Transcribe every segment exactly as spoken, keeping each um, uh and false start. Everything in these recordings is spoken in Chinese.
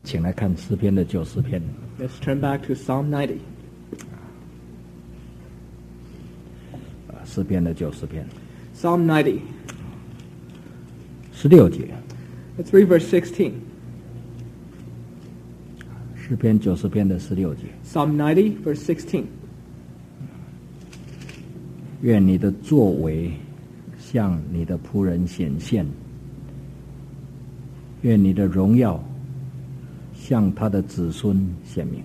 请来看诗篇的九十篇。 Let's turn back to Psalm ninety. 诗篇的九十篇 Psalm ninety. 十六节， Let's read verse sixteen. 诗篇九十篇的十六节。 Psalm ninety, verse sixteen. 愿你的作为向你的仆人显现，愿你的荣耀向他的子孙显明。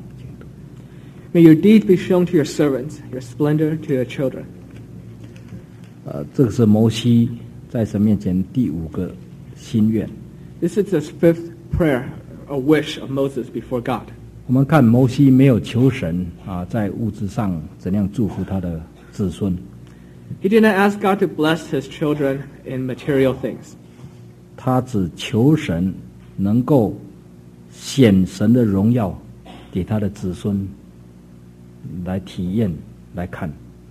May your deeds be shown to your servants, your splendor to your children. 呃，这个是摩西在神面前第五个心愿。 This is the fifth prayer, a wish of Moses before God. 我们看摩西没有求神啊，在物质上怎样祝福他的子孙， He did not ask God to bless his children in material things. 他只求神能够显神的荣耀给他的子孙来体验来看。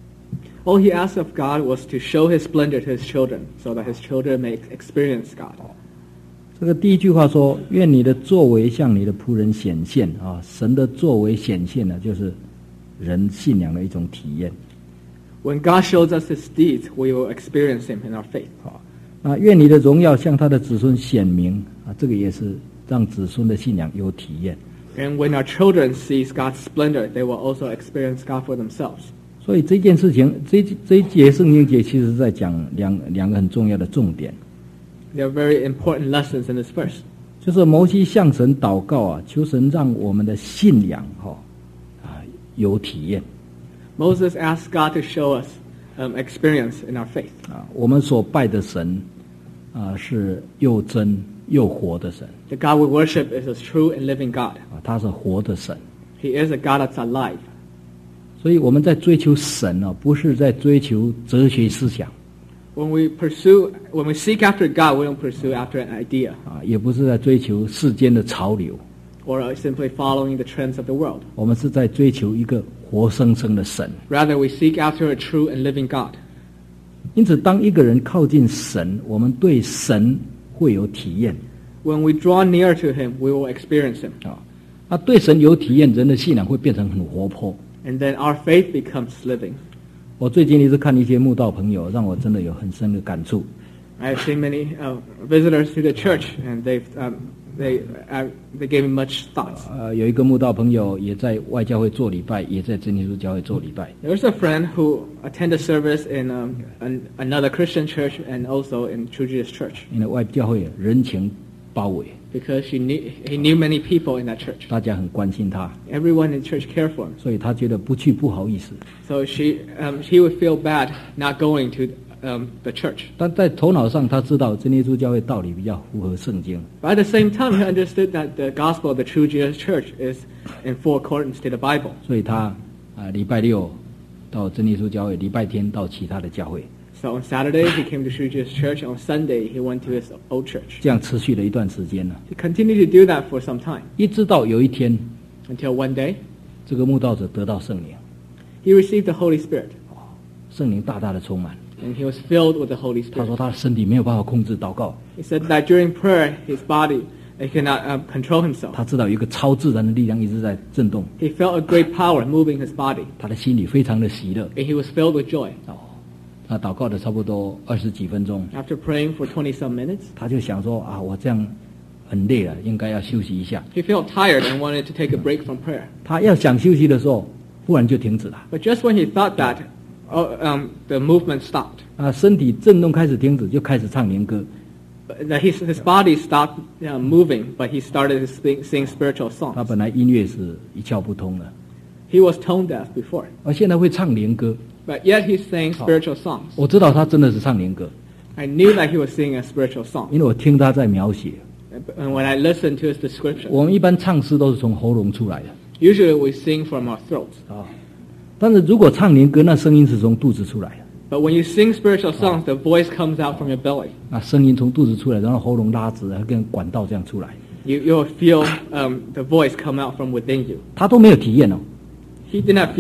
All he asked of God was to show his splendor to his children, so that his children may experience God. 这个第一句话说：“愿你的作为向你的仆人显现啊！”神的作为显现呢，就是人信仰的一种体验。 When God shows us his deeds, we will experience him in our faith. 好，那愿你的荣耀向他的子孙显明啊！这个也是让子孙的信仰有体验。 And when our children sees God's splendor, they will also experience God for themselves. 所以这件事情，这这一节圣经节其实是在讲两两个很重要的重点， There are very important lessons in this verse. 就是摩西向神祷告啊，求神让我们的信仰哈、哦、啊有体验。 Moses asked God to show us um, experience in our faith. 啊，我们所拜的神啊是又真又活的神 The God we worship is a true and living God. 啊，他是活的神， He is a God that's alive. 所以我们在追求神啊，不是在追求哲学思想 When we pursue, when we seek after God, we don't pursue after an idea 啊，也不是在追求世间的潮流， or simply following the trends of the world. 我们是在追求一个活生生的神。 Rather, we seek after a true and living God. 因此，当一个人靠近神，我们对神会有体验 When we draw near to him, we will experience him. 啊。那对神有体验，人的信仰会变成很活泼。 And then our faith becomes living. 我最近一直看一些慕道朋友，让我真的有很深的感触。 I have seen many uh, visitors to the church, and they've um, they uh, they gave me much thoughts. 呃，有一个慕道朋友也在外教会做礼拜，也在真耶稣教会做礼拜。 There's a friend who attended service in um, an, another Christian church and also in True Jesus Church 因为外教会人情包围， because she knew, he knew many people in that church. 大家很关心他， Everyone in church cared for him. 所以他觉得不去不好意思。 So she um, he would feel bad not going to um, the church. 但在头脑上，他知道真耶稣教会道理比较符合圣经， But at the same time, he understood that the gospel of the True Jesus Church is in full accordance to the Bible. 所以他啊礼拜六到真耶稣教会，礼拜天到其他的教会， So on Saturday, he came to True Jesus Church. On Sunday, he went to his old church. 这样持续了一段时间了。 He continued to do that for some time 一直到有一天， until one day, 这个慕道者得到圣灵， he received the Holy Spirit. 圣灵大大的充满。 And he was filled with the Holy 他说 Spirit. 他的身体没有办法控制祷告， He said that during prayer, his body he cannot um, control himself. 他知道有一个超自然的力量一直在震动， He felt a great power moving his body, 他的心里非常的喜乐。 and he was filled with joy. 哦，他祷告了差不多二十几分钟， After praying for twenty some minutes, 他就想说啊，我这样很累了，应该要休息一下。 he felt tired and wanted to take a break from prayer. 他要想休息的时候，忽然就停止了。 But just when he thought that, oh, um, the movement stopped. 啊，身体震动开始停止，就开始唱灵歌。 That his, his body stopped uh, moving, but he started to sing, sing spiritual 他 songs. 本来音乐是一窍不通的， He was tone deaf before, 而现在会唱灵歌。 but yet he sang spiritual songs. 我知道他真的是唱灵歌， I knew that he was singing a spiritual song. 因为我听他在描写。 And when I listened to his description, 我们一般唱诗都是从喉咙出来的 usually we sing from our throats. 啊，但是如果唱灵歌，那声音是从肚子出来的。 But when you sing spiritual songs, the voice comes out from your belly. 啊，声音从肚子出来，然后喉咙拉直，然后跟管道这样出来， You, you'll feel um, the voice come out from within you. 他都没有体验哦。 He did not feel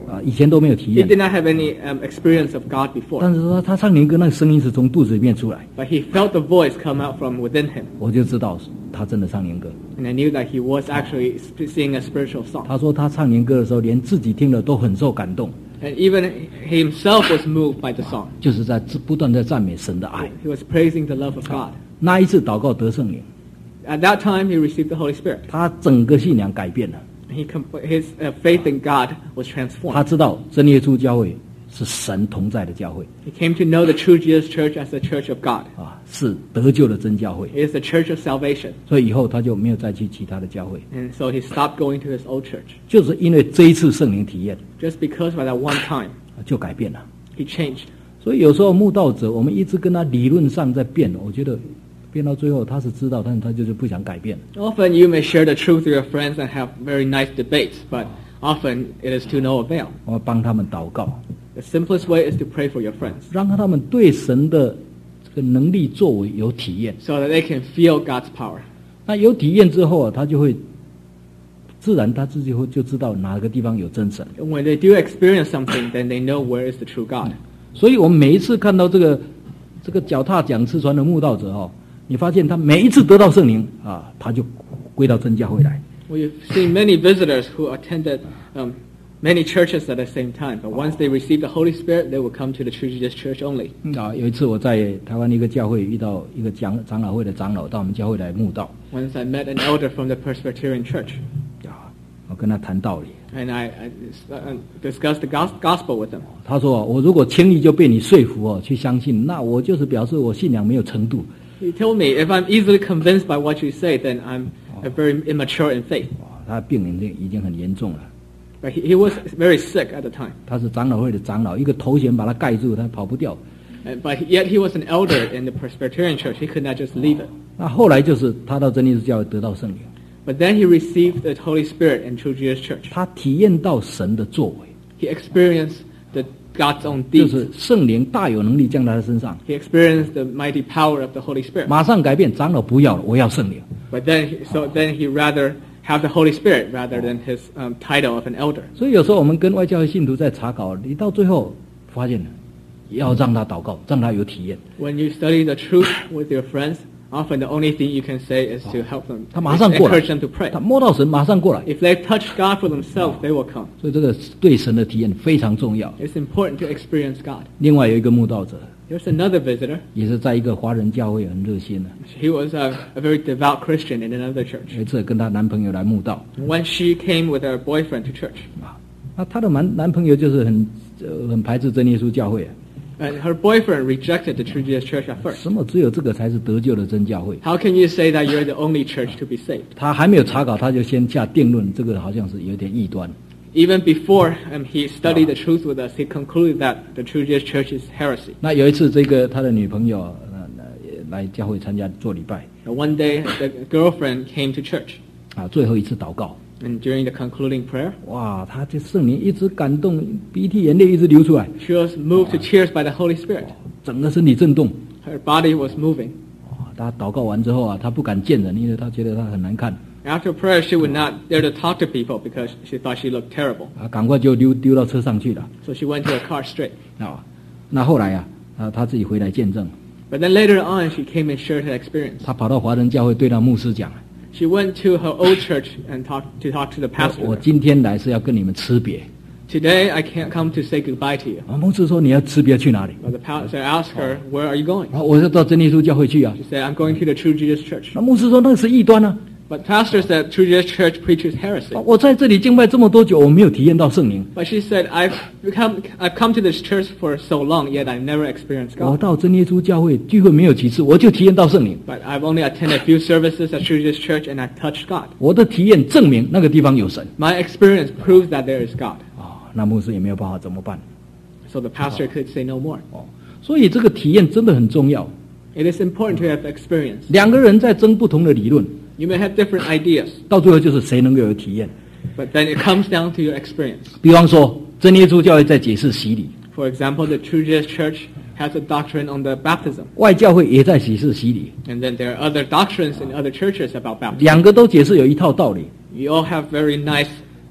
啊，以前都没有体 He 验 did。not have any um, experience of God before, 但是说他唱灵歌，那个声音是从肚子里面出来， but he felt the voice come out from within him, 我就知道他真的唱灵歌。 and I knew that he was actually sp- singing a spiritual song. 他说他唱灵歌的时候，连自己听了都很受感动， And even he himself was moved by the song. 就是在不断在赞美神的爱。 He was praising the love of God. 那一次祷告得圣灵， At that time, he received the Holy Spirit. 他整个信仰改变了。 He com- his uh, faith in God was 他 transformed. 知道真耶稣教会是神同在的教会 He came to know the true Jesus Church as the Church of God. 啊，是得救的真教会。 It is the Church of salvation. 所以以后他就没有再去其他的教会， And so he stopped going to his old church. 就是因为这一次圣灵体验 Just because by that one time, 就改变了。 he changed. 所以有时候慕道者，我们一直跟他理论上在辩，我觉得辩到最后他是知道，但是他就是不想改变。 Often you may share the truth with your friends and have very nice debates, but often it is to no avail. 我要帮他们祷告， The simplest way is to pray for your friends 让他们对神的这个能力作为有体验。 so that they can feel God's power. 那有体验之后啊，他就会自然他自己会就知道哪个地方有真神。 And when they do experience something, then they know where is the true God. 所以我们每一次看到这个这个脚踏讲次传的慕道者哦，你发现他每一次得到圣灵啊，他就归到真教会来。 We've seen many visitors who attended um, many churches at the same time, but once they receive the Holy Spirit, they will come to the True Jesus Church only. 啊，有一次我在台湾一个教会遇到一个长长老会的长老到我们教会来慕道 Once I met an elder from the Presbyterian Church, 啊，我跟他谈道理。 and I, I uh, discussed the gos- gospel with him. 他说：“我如果轻易就被你说服哦，去相信，那我就是表示我信仰没有程度。 He told me, if I'm easily convinced by what you say, then I'm uh, very immature in faith. 哇，他病人已已经很严重了。 But he, he was very sick at the time. 他是长老会的长老，一个头衔把他盖住，他跑不掉。 And, but yet he was an elder in the Presbyterian Church. He could not just leave it. 那后来就是他到真耶稣教会得到圣灵， But then he received the Holy Spirit in True Jesus Church. 他体验到神的作为， He experienced the God's own 就 deeds. 是圣灵大有能力降在他身上， He experienced the mighty power of the Holy Spirit. 马上改变，长老不要了，我要圣灵。 But then, he, so then he rather have the Holy Spirit rather than his um, title of an elder. 所以有时候我们跟外教会信徒在查考，你到最后发现了，要让他祷告，让他有体验。 When you study the truth with your friends, often the only thing you can say is to help them, 他马上过来 encourage them to pray. 他摸到神马上过来， If they touch God for themselves, they will come. 所以这个对神的体验非常重要。 It's important to experience God. 另外有一个慕道者， There's another visitor. 也是在一个华人教会很热心的， He was a, a very devout Christian in another church. 有一次跟她男朋友来慕道 When she came with her boyfriend to church, 啊，那她的男男朋友就是很呃很排斥真耶稣教会， and her boyfriend rejected the True Jesus Church at first. 什么只有这个才是得救的真教会。 How can you say that you're the only church to be saved? 他还没有查考，他就先下定论，这个好像是有点异端。 Even before um, he studied the truth with us, he concluded that the True Jesus Church is heresy. 那有一次，这个他的女朋友呃呃来教会参加做礼拜 And one day, the girlfriend came to church, 啊，最后一次祷告， and during the concluding prayer, 哇，他这圣灵一直感动，鼻涕眼泪一直流出来， she was moved to tears by the Holy Spirit. 整个身体震动。 Her body was moving. 哇，他祷告完之后啊，他不敢见人，因为他觉得他很难看 After prayer, she would not dare to talk to people because she thought she looked terrible. 啊，赶快就丢丢到车上去了 So she went to her car straight. 啊。那后来啊，啊他自己回来见证， But then later on, she came and shared her experience. 他跑到华人教会对那牧师讲， She went to her old church and talked to talk to the 我 pastor. 今天来是要跟你们吃别。 Today, I can't come to say goodbye to you. 啊，牧师说你要吃别去哪里？ But the pastor asked her, "Where are you going?" 啊，我要到真耶稣教会去啊。 She said, "I'm going to the True Jesus Church." 那牧师说那是异端啊。 But pastor said, "True Jesus Church preaches heresy." 啊我在这里敬拜这么多久，我没有体验到圣灵。 But she said, "I've become, I've come to this church for so long, yet I've never experienced 我 God. 到真耶稣教会聚会没有几次，我就体验到圣灵。 But I've only attended a few services at True Jesus Church, and I've touched God. 我的体验证明那个地方有神。 My experience proves that there is God." 啊，那牧师也没有办法怎么办？ So the pastor could say no more. 哦，所以这个体验真的很重要。 It is important to have experience. 两个人在争不同的理论， You may have different ideas, 到最后就是谁能够有体验。 but then it comes down to your experience. 比方说，真耶稣教会在解释洗礼， For example, the True Jesus Church has a doctrine on the baptism. 外教会也在解释洗礼， And then there are other doctrines in other churches about baptism. 两个都解释有一套道理。 You all have very nice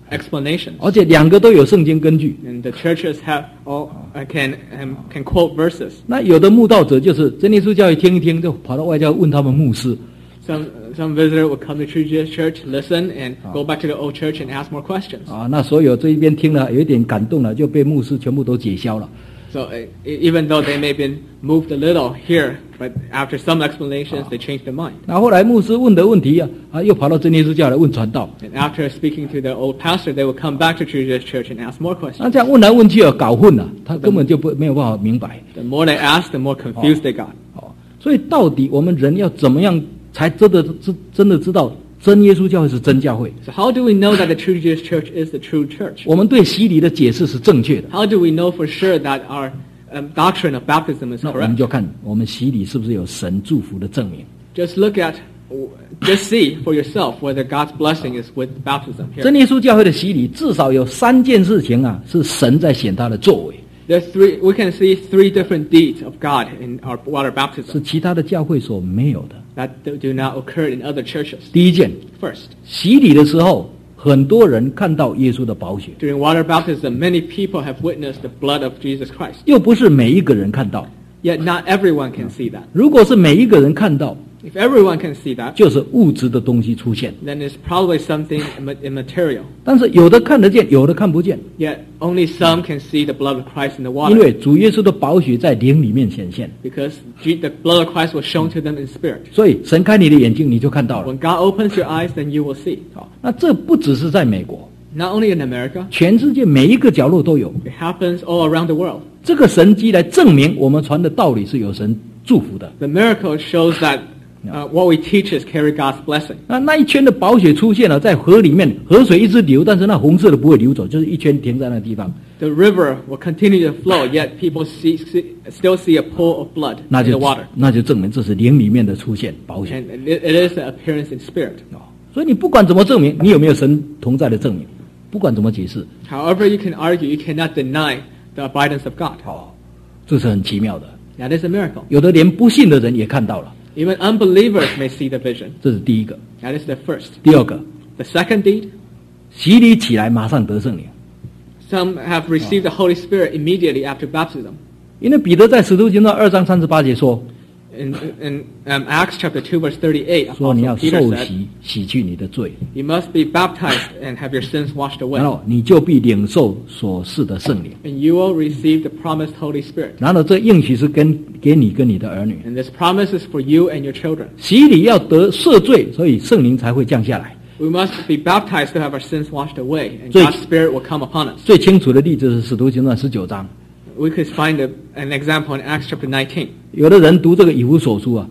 explanations. 而且两个都有圣经根据。 And the churches have all uh, can um, can quote verses. 那有的慕道者就是真耶稣教会听一听，就跑到外教问他们牧师。 Some some visitor would come to True Jesus Church, listen, and go back to the old church and ask more questions. 啊，那所有这一边听了有一点感动了，就被牧师全部都解消了。 So uh, even though they may have been moved a little here, but after some explanations, they changed their mind. 那后来牧师问的问题啊，啊又跑到真耶稣教来问传道。 And after speaking to the old pastor, they would come back to True Jesus Church and ask more 那 questions. 这样问来问去啊，搞混了，他根本就不没有办法明白。 The more they asked, the more confused they got. 哦，所以到底我们人要怎么样才真的知真的知道真耶稣教会是真教会？ So how do we know that the True Jesus Church is the true church? 我们对洗礼的解释是正确的。 How do we know for sure that our um, doctrine of baptism is 那我们 correct? 就看我们洗礼是不是有神祝福的证明。 Just look at, just see for yourself whether God's blessing is with baptism 真 here. 耶稣教会的洗礼至少有三件事情啊，是神在显他的作为， There's three. We can see three different deeds of God in our water 是 baptism 其他的教会所没有的。 that do do not occur in other churches. 第一件， First, 洗礼的时候，很多人看到耶稣的宝血， during water baptism, many people have witnessed the blood of Jesus Christ. 又不是每一个人看到。 Yet not everyone can see that. 如果是每一个人看到， If everyone can see that, 就是物质的东西出现。 then it's probably something imma- immaterial. 但是有的看得见，有的看不见， Yet only some can see the blood of Christ in the 因 water 为主耶稣的宝血在灵里面显现。 because Je- the blood of Christ was shown to them in spirit. 所以神开你的眼睛，你就看到了。 When God opens your eyes, then you will see. 好，那这不只是在美国， Not only in America, 全世界每一个角落都有。 it happens all around the world. 这个神迹来证明我们传的道理是有神祝福的。 The miracle shows that uh, what we teach is carry God's blessing. 那那一圈的宝血出现了，在河里面，河水一直流，但是那红色的不会流走，就是一圈停在那个地方， The river will continue to flow, yet people see, see, still see a pool of blood 那 in 就 the water. 那就证明这是灵里面的出现宝血。 And it, it is an appearance in spirit. 哦，所以你不管怎么证明，你有没有神同在的证明，不管怎么解释， However you can argue, you cannot deny the abidance of God. 哦，这是很奇妙的。 That is a miracle. 有的连不信的人也看到了， Even unbelievers may see the vision. 这是第一个。 That is the first. 第二个， The second deed, 洗礼起来马上得圣灵， some have received the Holy Spirit immediately after baptism. 因为彼得在使徒行传二章三十八节说， In, in um, Acts chapter two, verse thirty-eight, 说你要 Apostle Peter 受 said, 洗，洗去你的罪， you must be baptized and have your sins washed away. 然后你就必领受所赐的圣灵。 And you will receive the promised Holy Spirit. 然后这应许是跟给你跟你的儿女。 And this promise is for you and your children. 洗礼要得赦罪，所以圣灵才会降下来。 We must be baptized to have our sins washed away, and 所以 God's Spirit will come upon us. 最清楚的例子是使徒行传十九章， We could find a, an example in Acts chapter nineteen. 有的人读这个以弗所书啊，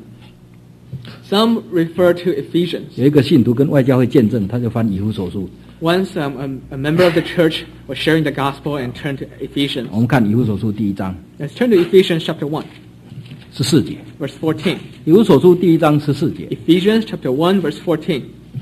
Some refer to Ephesians. 有一个信徒跟外教会见证，他就翻以弗所书。 Once um, a, a member of the church was sharing the gospel and turned to Ephesians. 我们看以弗所书第一章 Let's turn to Ephesians chapter one, 十四节， verse fourteen. 以弗所书第一章十四节， Ephesians chapter one, verse fourteen.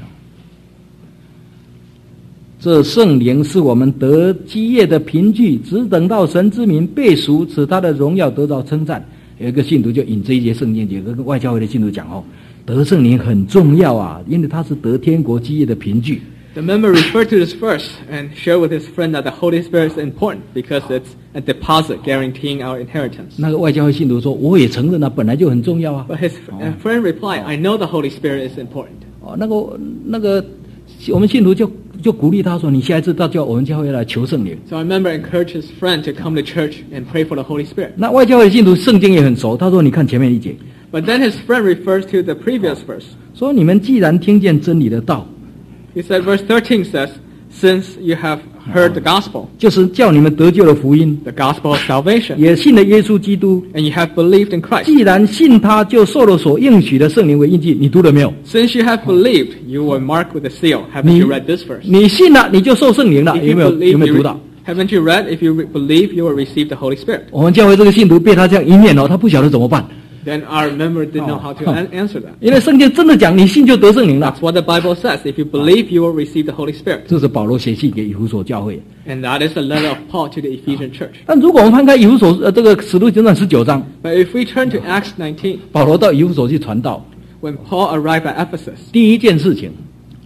这圣灵是我们得基业的凭据，只等到神之名被赎，使他的荣耀得到称赞。有一个信徒就引这一节圣经节，跟外教会的信徒讲哦，得圣灵很重要啊，因为他是得天国基业的凭据。 The member referred to this verse and shared with his friend that the Holy Spirit is important because it's a deposit guaranteeing our inheritance. 那个外教会信徒说，我也承认啊，本来就很重要啊。 But his uh, friend replied, I know the Holy Spirit is important. 哦，那个那个我们信徒就就鼓励他说，你下一次到教我们教会来求圣灵。 So I remember encouraged his friend to come to church and pray for the Holy Spirit. 那外教会的信徒圣经也很熟，他说你看前面一节， But then his friend refers to the previous verse. 说你们既然听见真理的道， He said, verse thirteen says, since you have heard the gospel, 就是叫你们得救的福音， the gospel of salvation, 也信了耶稣基督。 and you have believed in Christ. 既然信他，就受了所应许的圣灵为印记。你读了没有？ Since you have believed, you were marked with a seal. Haven't 你 you read this verse? 你信了，你就受圣灵了。 If 有 you 没有？ believe, 有没有 you 读 re- 到？ haven't you read? If you re- believe, you will receive the Holy Spirit. 我们教会这个信徒被他这样一念哦，他不晓得怎么办， Then our member didn't know how to an- answer that. 因为圣经真的讲，你信就得圣灵了 That's。what the Bible says. If you believe, you will receive the Holy Spirit. 这是保罗写信给以弗所教会。 And that is the letter of Paul to the Ephesian church. 但如果我们翻开以弗所呃这个使徒行传十九章， But if we turn to Acts nineteen, 保罗到以弗所去传道， when Paul arrived at Ephesus, 第一件事情，哦，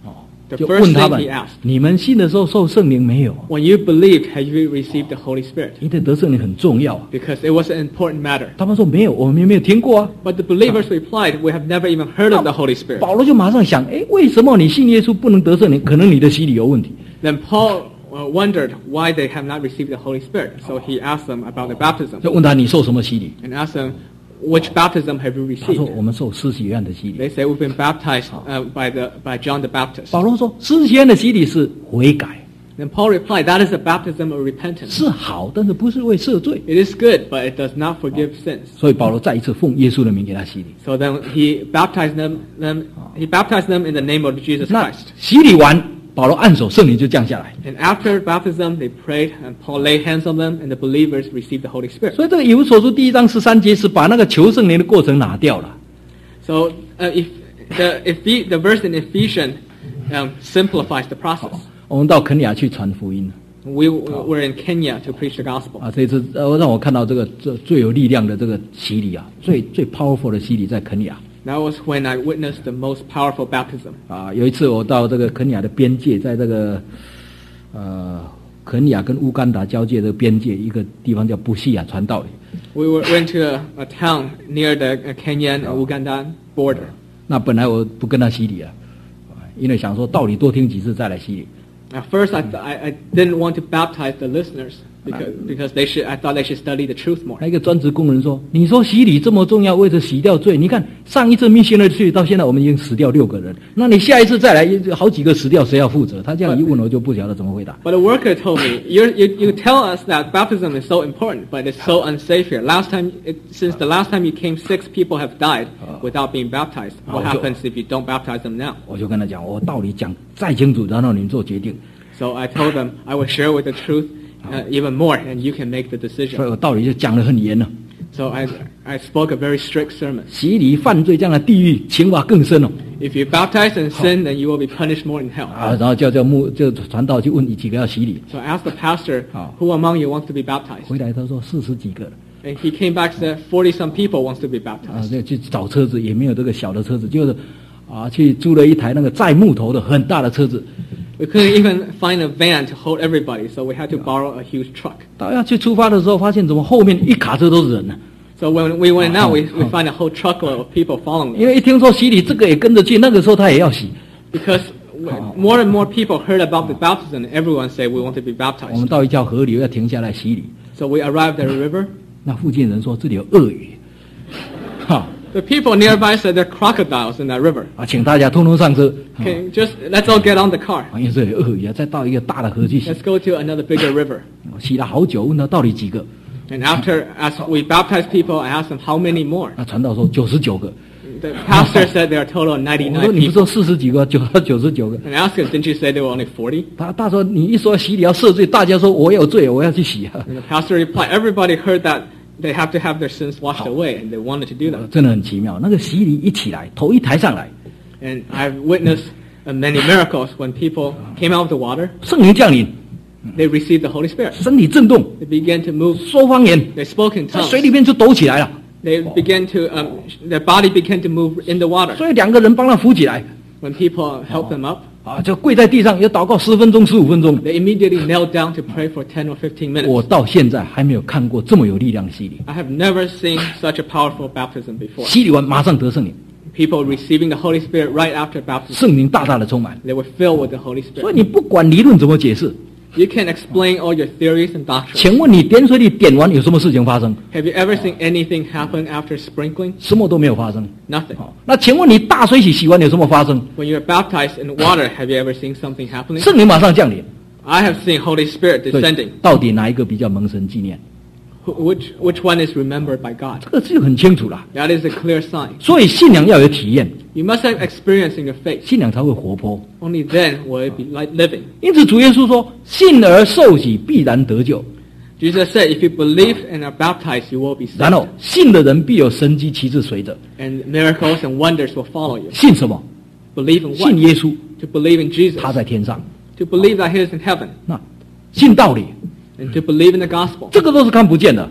The 就 first 问他 thing 们 he asked,：“ 你们信的时候受圣灵没有？ when you believed, have you received the Holy Spirit? 因为得圣灵很重要啊。 Because it was an important matter. ” 他们说：“没有，我们也没有听过啊。 But the believers replied, we have never even heard of the Holy ” Spirit. 保罗就马上想：“哎，为什么你信耶稣不能得圣灵？可能你的洗礼有问题。 Then Paul uh, wondered why they have not received the Holy Spirit. So he asked them about the baptism. ” 就问他：“你受什么洗礼 And asked them, which baptism have you？” 他说：“ received? 我们受施洗约翰的洗礼。 They say, we've been baptized uh, by, the, by John the Baptist. ” 保罗说：“施洗约翰的洗礼是悔改， Then Paul replied, that is the baptism of repentance. 是好，但是不是为赦罪。 It is good, but it does not forgive sins. ” 所以保罗再一次奉耶稣的名给他洗礼。 So then he baptized them, them he baptized them in the name of Jesus 那 Christ. 洗礼完，保罗按手，圣灵就降下来。 And after baptism, they prayed, and Paul laid hands on them, and the believers received the Holy Spirit. 所以这个以弗所书第一章十三节是把那个求圣灵的过程拿掉了。 So uh, if the, if the, the verse in Ephesians um, simplifies the process. 我们到肯尼亚去传福音 We were in Kenya to preach the gospel. 啊，这一次呃让我看到这个这最有力量的这个洗礼啊，最最 powerful 的洗礼在肯尼亚 That was when I witnessed the most powerful baptism. 啊。有一次我到这个肯尼亚的边界，在这个呃肯尼亚跟乌干达交界的边界一个地方叫布西亚传道里。 We were, went to a, a town near the uh, Kenyan and Ugandan border. 那本来我不跟他洗礼啊，因为想说道理多听几次再来洗礼。 At first, I, th- I, I didn't want to baptize the listeners because, because they should, I thought they should study the truth more. 那一个专职工人说：“你说洗礼这么重要，为了洗掉罪，你看上一次密信的去到现在，我们已经死掉六个人，那你下一次再来，好几个死掉，谁要负责？”他这样一问，我就不晓得怎么回答。 But the worker told me, You're, you, you tell us that baptism is so important, but it's so unsafe here. Last time, it, since the last time you came, six people have died without being baptized. What Oh, so- happens if you don't baptize them now? 我就跟他讲，我道理讲再清楚，然后你们做决定。 So I told them I would share with the truth uh, even more, and you can make the 所以 decision. 我道理就讲得很严了。 So I, I spoke a very strict sermon. 洗礼犯罪，将来地狱刑罚更深哦。 If you baptize in sin, then you will be punished more in hell. 啊，然后叫叫牧就传道去问你几个要洗礼， So I asked the pastor, Oh. who among you wants to be baptized? 回来他说四十几个了。 And he came back and said, forty some people wants to be 啊， baptized. 这去找车子也没有这个小的车子，就是啊去租了一台那个载木头的很大的车子。 We couldn't even find a van to hold everybody, so we had to borrow a huge truck. 到要去出发的时候，发现怎么后面一卡车都是人呢、 So when we went out, we, we Oh. found a whole truckload of people following 因 us. 为一听说洗礼，这个也跟着去，那个时候他也要洗。 Because w- more and more people heard about the baptism, and everyone said we want to be 我们 baptized. 到一条河里要停下来洗礼， So we arrived at a river. 那附近人说这里有鳄鱼，哈 The people nearby said there are crocodiles in that river. 啊，请大家通通上车。啊 Okay, just let's all get on the car. 啊，因为这里有鳄鱼啊，再到一个大的河去洗， Let's go to another bigger river. 我洗了好久，问他到底几个？ And after, as we baptized people, I asked them how many more. 那传道说九十九个。 The pastor said there are a total of 我说 ninety-nine 你不 people. 说四十几个，九九十九个。 And I asked him, didn't you say there were only forty? 他他说你一说洗礼要赦罪，大家说我有罪，我要去洗啊。 And the pastor replied, everybody heard that they have to have their sins washed away, and they wanted to do that. 真的很奇妙，那个洗礼一起来，头一抬上来， And I've witnessed uh, many miracles when people came out of the water, 圣灵降临， they received the Holy Spirit. 身体震动， They began to move, 说方言， they spoke in 在 tongues. 水里面就抖起来了。 They began to, um, their body began to move in the water. 所以两个人帮他扶起来， When people helped them up, 啊，就跪在地上，要祷告十分钟、十五分钟。 they immediately knelt down to pray for ten or fifteen 我 minutes. 到现在还没有看过这么有力量的洗礼， I have never seen such a powerful baptism before. 洗礼完马上得圣灵， People receiving the Holy Spirit right after baptism. 圣灵大大的充满。 They were filled with the Holy 所以 Spirit. 你不管理论怎么解释， You can explain all your theories and doctrines. 请问你点水里点完有什么事情发生？ Have you ever seen anything happen after sprinkling? 什么都没有发生。 Nothing. 好，那请问你大水洗洗完有什么发生？ When you're baptized in water, have you ever seen something happening? 圣灵马上降临。 I have seen Holy Spirit 所以 descending. 到底哪一个比较蒙神纪念？ Wh- Which, which one is remembered by God? 这个就很清楚了。 That is a clear sign. 所以信仰要有体验， You must have experience in your faith. 信仰才会活泼。 Only then will it be like living. 因此主耶稣说：“信而受洗，必然得救。 Jesus said, if you believe and are baptized, you will be ” 然 saved. 后信的人必有神迹奇事随着。 And miracles and wonders will follow you. 信什么？ Believe in 信 what? 耶稣， To believe in Jesus. 他在天上。 To believe that He is in heaven. 那信道理， And to believe in the gospel. 这个都是看不见的。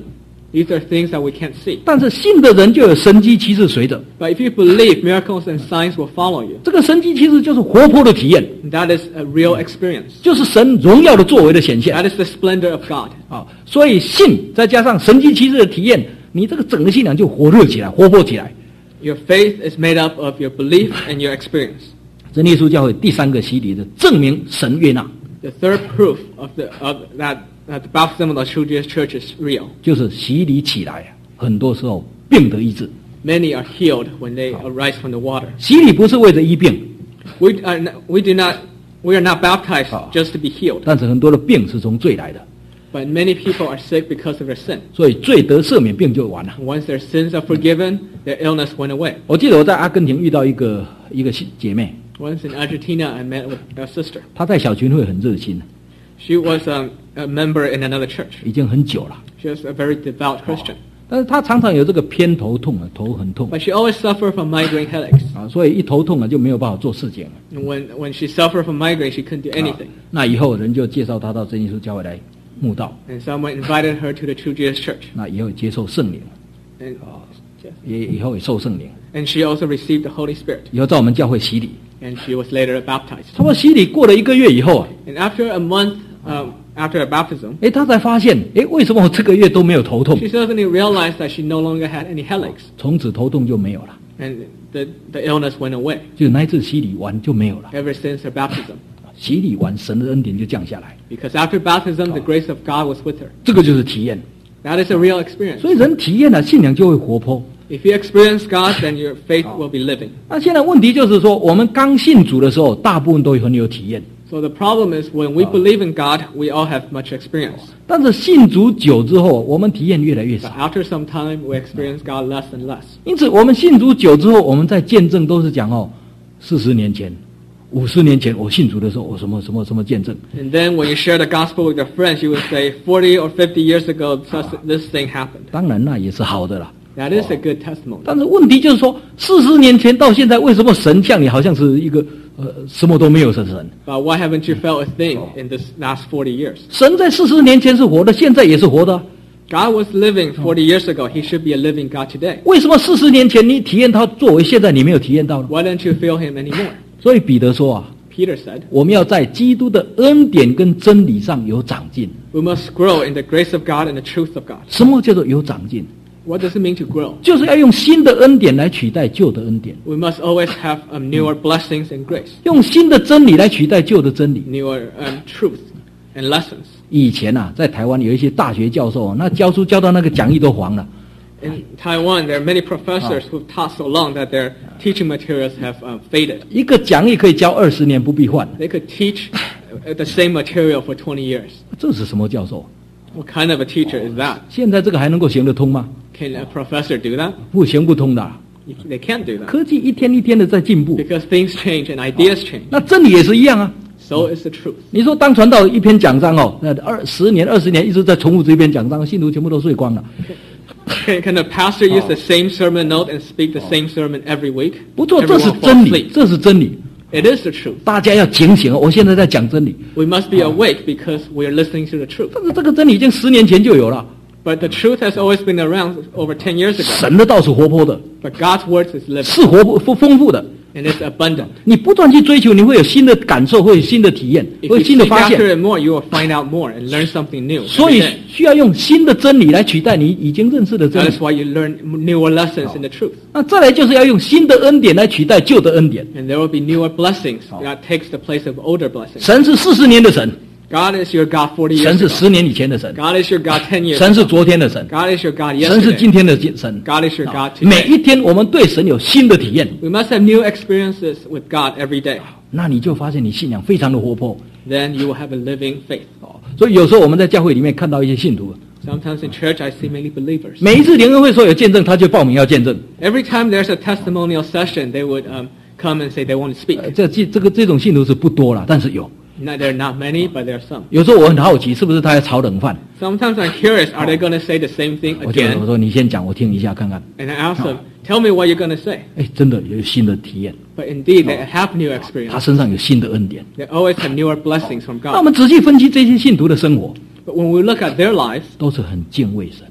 These are things that we can't see. 但是信的人就有神迹奇事随着。 But if you believe, miracles and signs will follow you. 这个神迹奇事就是活泼的体验， And that is a real experience. 就是神荣耀的作为的显现。 That is the splendor of God. 啊，所以信再加上神迹奇事的体验，你这个整个信仰就火热起来，活泼起来。 Your faith is made up of your belief and your experience. 真耶稣教会第三个洗礼的证明神悦纳， The third proof of the of that that the baptism of the true Jewish church is real. 就是洗礼起来，很多时候病得医治。 Many are healed when they arise from the water. 洗礼不是为了医病， We are not, we do not we are not baptized Oh. just to be healed. 但是很多的病是从罪来的， But many people are sick because of their sin. 所以罪得赦免，病就完了。 Once their sins are forgiven, their illness went away. 我记得我在阿根廷遇到一个一个姐妹， Once in Argentina, I met with a sister. 她在小群会很热心， She was um, a member in another church. 已经很久了， She was a very devout Christian. 但是她常常有这个偏头痛啊，头很痛 But she always suffered from migraine headaches. 啊，所以一头痛啊就没有办法做事情了。 And when, when she suffered from migraine, she couldn't do 啊 anything. 那以后人就介绍她到真耶稣教会来慕道， And someone invited her to the True Jesus Church. 那以后接受圣灵， And, 也以后也受圣灵， and she also received the Holy Spirit. 以后在我们教会洗礼。 And she was later baptized. 差不多洗礼过了一个月以后啊， And after a month um, after her baptism, 诶，她才发现，诶，为什么我这个月都没有头痛？ she suddenly realized that she no longer had any headaches. 从此头痛就没有了， And the, the illness went away 就那一次洗礼完就没有了。 ever since her baptism. 洗礼完，神的恩典就降下来， Because after baptism, the grace of God was with her. 这个就是体验。 That is a real experience. 所以人体验了、信仰就会活泼。 If you experience God, then your faith will be living. 那现在问题就是说，我们刚信主的时候，大部分都很有体验， So the problem is when we believe in God, we all have much experience. 但是信主久之后，我们体验越来越 But 少。 after some time, we experience God less and less. 因此，我们信主久之后，我们在见证都是讲哦，四十年前、五十年前我信主的时候，我什么什么什么见证。 And then when you share the gospel with your friends, you would say, forty or fifty years ago, such, this thing happened. 当然那也是好的啦。 That is a good testimony. 但是问题就是说，四十年前到现在，为什么神像你好像是一个呃什么都没有的神？ But why haven't you felt a thing in this last forty years? 神在四十年前是活的，现在也是活的。 God was living forty years ago. He should be a living God today. 为什么四十年前你体验他作为，现在你没有体验到呢？ Why don't you feel him anymore? 所以彼得说啊， Peter said, 我们要在基督的恩典跟真理上有长进。 we must grow in the grace of God and the truth of God. 什么叫做有长进？ What does it mean to grow? 就是要用新的恩典来取代旧的恩典， We must always have um, newer blessings and grace, 用新的真理来取代旧的真理。 newer um, truth and lessons. 以前啊，在台湾有一些大学教授啊，那教书教到那个讲义都黄了。 In Taiwan, there are many professors who've taught so long that their teaching materials have um, faded. 一个讲义可以教二十年不必换， They could teach uh, the same material for twenty years. 这是什么教授？ What kind of a teacher is that? 现在这个还能够行得通吗？ Can a professor do that? 不行不通的啊。 You- They can't do that 科技一天一天的在进步， because things change and ideas change. 那真理也是一样啊。 So is the truth. 你说当传道一篇讲章哦，那二十年、二十年一直在重复这篇讲章，信徒全部都睡光了。 Can, can a pastor use the same sermon note and speak the same sermon every week? 不错，这是 Everyone 真 falls 理 asleep.， 这是真理。 It is the truth. 大家要警醒哦！我现在在讲真理， We must be awake because we are listening to the truth. 但是这个真理已经十年前就有了。 But the truth has always been around over ten years ago. 神的道是活泼的， But God's words is living 是活泼丰富的。 and it's abundant. 你不断去追求，你会有新的感受，会有新的体验， If 会有 you 新的 seek 发 after 现。 it more, you will find out more and learn something new 所 every 以 day. 需要用新的真理来取代你已经认识的真 That 理 is。why you learn newer lessons in the truth. 那再来就是要用新的恩典来取代旧的恩典。 And there will be newer blessings. God takes the place of older blessings. 神是四十年的神， God is your God forty 神 years 是 ago. 十年以前的神， God is your God ten years 神是 ago. 昨天的神， God is your God 神是今 yesterday. 天的神。 God is your God 每 today. 一天我们对神有新的体验， We must have new experiences with God every day. 那你就发现你信仰非常的活泼。 Then you will have a living faith. 哦，所以有时候我们在教会里面看到一些信徒， Sometimes in church I see many believers. 每一次联合会说有见证，他就报名要见证。 Every time there's a testimonial session, they would um, come and say they want to speak. 呃这这这个这种信徒是不多了，但是有。 No, there are not many, but there are some. 有时候我很好奇，是不是他在炒冷饭？ Sometimes I'm curious, are they going to say the same thing 我就我 again? 说你先讲，我听一下看看。 And I ask them, tell me what you're going to say. 哎，真的有新的体验， But indeed, they have new 他 experience. 身上有新的恩典。 They always have newer blessings from 那我 God. 们仔细分析这些信徒的生活， But when we look at their lives, 都是很敬畏神，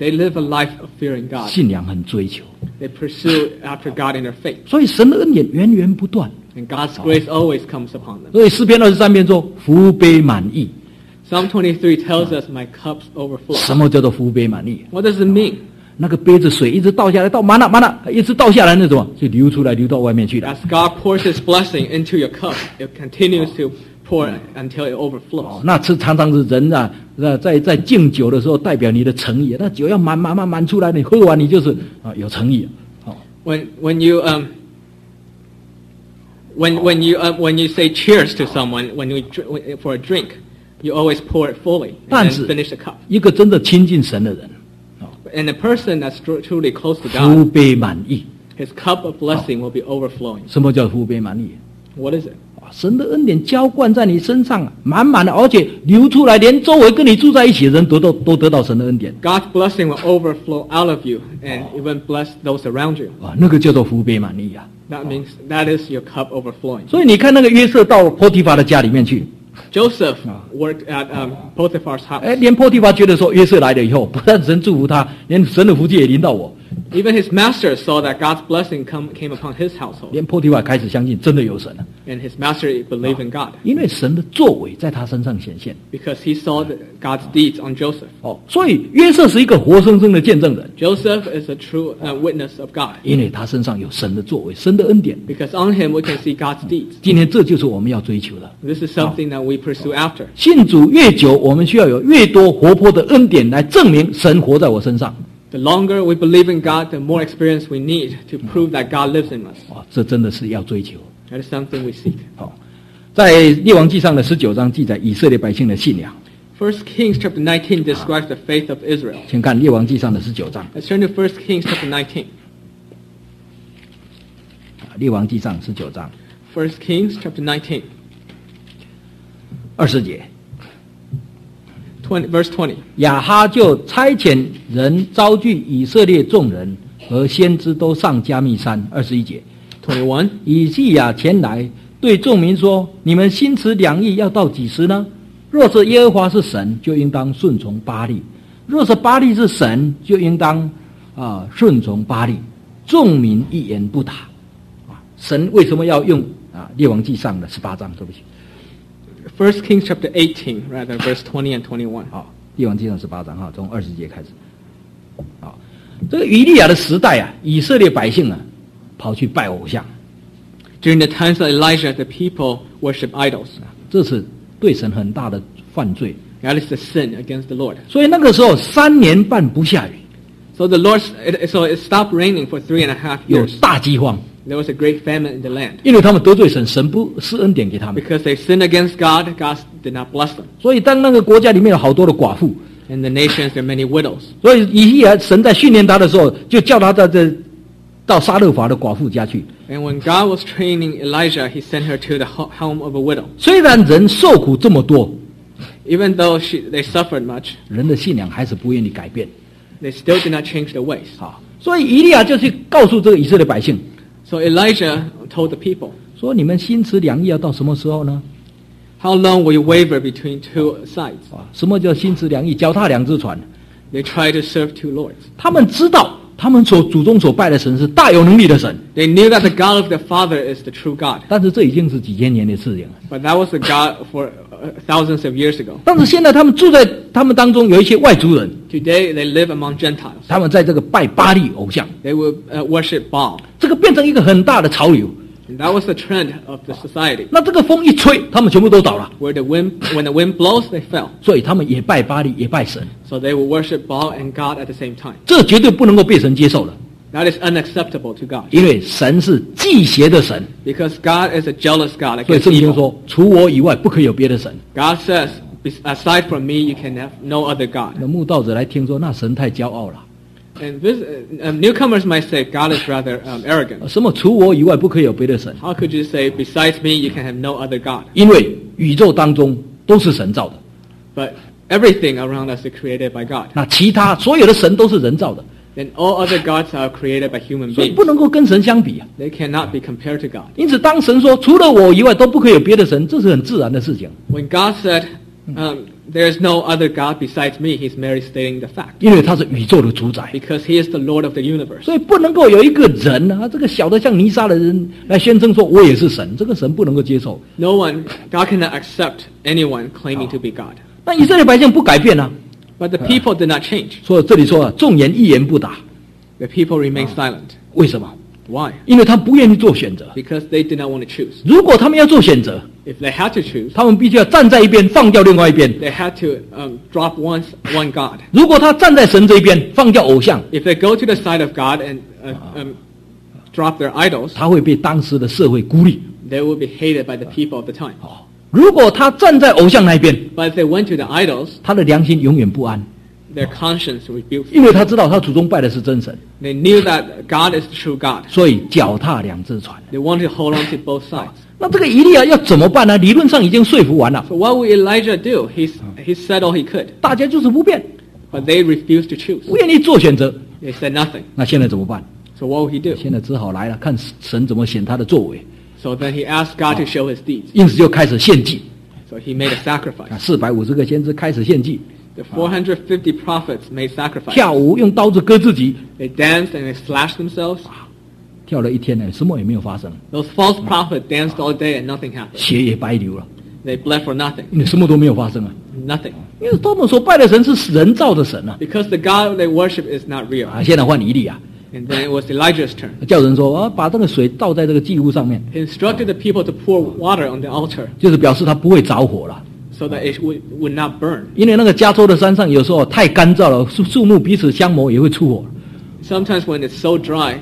They live a life of fearing God. 信仰很追求， They pursue after God in their faith. 所以神的恩典源源不断。 And God's grace always comes upon them. 所以诗篇二十三篇说福杯满溢。 Psalm twenty-three tells us, my cups overflow. 什么叫做福杯满溢？ What does it mean? 那个杯子水一直倒下来，倒满了满了，一直倒下来那种，就流出来流到外面去了。 As God pours His blessing into your cup, it continues to pour until it overflows. 那是常常是人啊，在在在敬酒的时候，代表你的诚意。那酒要满满满满出来，你喝完你就是啊有诚意。哦， When when you um when when you um, when you say cheers to someone when you dr- for a drink, you always pour it fully and 但 then 是 finish the cup. 一个真的亲近神的人， And a person that's tr- truly close to 福 God, 杯满溢。 his cup of blessing will be overflowing. 什么叫福杯满溢？ What is it? 啊神的恩典浇灌在你身上，满满的，而且流出来，连周围跟你住在一起的人都都都得到神的恩典。 God's blessing will overflow out of you and even bless those around you. 啊，那个叫做福杯满溢啊。 That means that is your cup overflowing. 所以你看那个约瑟到波提乏的家里面去， Joseph worked at um, Potiphar's house. 哎，连波提乏觉得说约瑟来了以后，不但神祝福他，连神的福气也临到我。 Even his master saw that God's blessing come, came upon his household. 连波提乏开始相信真的有神了， And his master believed in God 因为神的作为在他身上显现。 because he saw the, God's deeds on Joseph. 哦，所以约瑟是一个活生生的见证人， Joseph is a true uh, witness of God 因为他身上有神的作为，神的恩典。 because on him we can see God's deeds. 今天这就是我们要追求的。 This is something that we pursue after. 信主越久，我们需要有越多活泼的恩典来证明神活在我身上。 The longer we believe in God, the more experience we need to prove that God lives in us. 哇，这真的是要追求。 That is something we seek. 好，在列王记上的十九章记载以色列百姓的信仰， First Kings chapter nineteen describes the faith of Israel. 请看列王记上的十九章， Let's turn to First Kings chapter nineteen. 列王记上十九章 First Kings chapter nineteen, 二十节， twenty, verse twenty. 亚哈就差遣人招聚以色列众人和先知都上加密山。二十一节， twenty-one. 以西亚前来对众民说：“你们心持两意要到几时呢？若是耶和华是神，就应当顺从巴力；若是巴力是神，就应当啊顺从巴力。”众民一言不答。啊，神为什么要用啊列王记上的十八章？对不起， First Kings chapter eighteen, rather, verse twenty and twenty-one. 好，列王记上十八章哈，从二十节开始。好，这个以利亚的时代啊，以色列百姓啊，跑去拜偶像， During the times of Elijah, the people worship idols. 这是对神很大的犯罪。 That is the sin against the Lord. 所以那个时候三年半不下雨， So the Lord, it, so it stopped raining for three and a half 有 years. 大饥荒， There was a great famine in the land. 因为他们得罪神，神不施恩典给他们。 Because they sinned against God, God did not bless them. 所以当那个国家里面有好多的寡妇， In the nations, there are many widows. 所以以利亚神在训练他的时候，就叫他在这到撒勒法的寡妇家去。 And when God was training Elijah, he sent her to the ho- home of a widow. 虽然人受苦这么多， Even though she, they suffered much, 人的信仰还是不愿意改变。 they still did not change their ways. 好，所以以利亚就去告诉这个以色列百姓 So Elijah told the people, 说：“你们心持两意要到什么时候呢？ how long will you waver between two sides? 啊，什么叫心持两意？脚踏两只船。 They try to serve two lords. 他们知道，他们所祖宗所拜的神是大有能力的神， They knew that the God of their father is the true God. 但是这已经是几千年的事情了。 But that was the God for uh, thousands of years ago. 但是现在他们住在他们当中有一些外族人， Today, they live among Gentiles. 他们在这个拜巴力偶像， They will uh, worship Baal. 这个变成一个很大的潮流。 And that was the trend of the society. 那这个风一吹，他们全部都倒了， Where the wind, when the wind blows, they fell. 所以他们也拜巴力，也拜神， So they will worship Baal and God at the same time. 这绝对不能够被神接受的， That is unacceptable to God. 因为神是忌邪的神， Because God is a jealous God 所以 against 圣经 evil. 说，除我以外不可以有别的神。 God says, "Bes- aside from me, you can have no other God." 那慕道者来听说，那神太骄傲了， And this, uh, um, newcomers might say, God is rather um, arrogant. 什么除我以外不可以有别的神？ How could you say, besides me, you can have no other God? 因为宇宙当中都是神造的， But everything around us is created by God. 那其他所有的神都是人造的， And all other gods are created by human 所以 beings. 不能够跟神相比啊。 They cannot be compared to God. 因此，当神说除了我以外都不可以有别的神，这是很自然的事情。 When God said, um, there is no other God besides me. He's merely stating the fact. 因为他是宇宙的主宰， Because he is the Lord of the universe. 所以不能够有一个人啊，这个小的像泥沙的人来宣称说我也是神，这个神不能够接受。 No one, God cannot accept anyone claiming to be God. 那以色列百姓不改变啊， But the people did not change. 所以这里说啊，众言一言不答， The people remained silent. 为什么？ Why? 因为他不愿意做选择。 Because they did not want to choose. 如果他们要做选择， If they had to choose, 他们必须要站在一边，放掉另外一边。 they had to um, drop one, one God. 如果他站在神这一边，放掉偶像， If they go to the side of God and uh, um, drop their idols, 他会被当时的社会孤立。 they will be hated by the people of the time. 如果他站在偶像那一边， But if they went to the idols, 他的良心永远不安， their conscience rebuked 因为他知道他祖宗拜的是真神， them. They knew that God is the true God. 所以脚踏两只船。 They wanted to hold on to both sides. 那这个以利亚要怎么办呢？理论上已经说服完了， So what would Elijah do? He's, he said all he could. 大家就是不变， But they refused to choose. 不愿意做选择。 They said nothing. 那现在怎么办？ So what would he do? 现在只好来了，看神怎么显他的作为。 So then he asked God to show his deeds. 因此就开始献祭， So he made a sacrifice. 四百五十个先知开始献祭， The four hundred fifty prophets made sacrifice. 跳舞，用刀子割自己， They danced and they slashed themselves. 跳了一天呢，什么也没有发生， Those false prophets danced all day and nothing happened. 血也白流了， They bled for nothing. 因为什么都没有发生啊。 Nothing. 因为他们所拜的神是人造的神啊。 Because the God they worship is not real. 啊，现在换以利亚， And then it was Elijah's turn. 叫人说啊，把这个水倒在这个祭物上面， He instructed the people to pour water on the altar 就是表示它不会着火了。 so that it would, would not burn. 因为那个加州的山上有时候太干燥了，树树木彼此相磨也会出火。 Sometimes when it's so dry,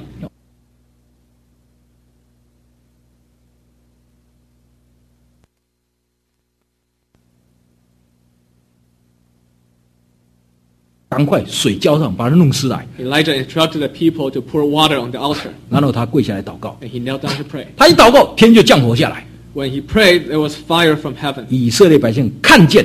赶快水浇上，把它弄湿来。 Elijah instructed the people to pour water on the altar. 然后他跪下来祷告， And he knelt down to pray. 他一祷告，天就降火下来。 When he prayed, there was fire from heaven. 以色列百姓看见，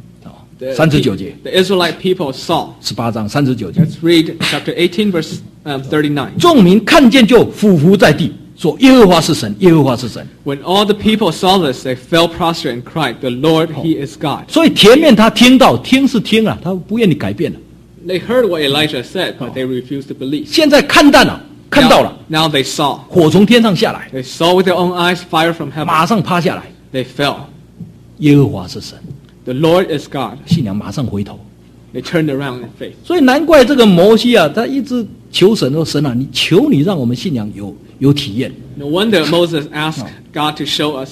The, 三十九节， the Israelite people saw. 十八章三十九节， Let's read chapter eighteen, verse um, thirty-nine. 众民看见就俯伏在地，说耶和华是神，耶和华是神。 When all the people saw this, they fell prostrate and cried, "The Lord, He is God." 所以前面他听到，听是听了，他不愿意改变了。 They heard what Elijah said, but they refused to believe. 现在看淡了，看到了， Now, now they saw. 火从天上下来， They saw with their own eyes fire from heaven. 马上趴下来， They fell. 耶和华是神， The Lord is God. 信仰马上回头。 They turned around in faith. 所以难怪这个摩西啊，他一直求神说：“神啊，你求你让我们信仰有有体验。 No wonder Moses asked God to show us,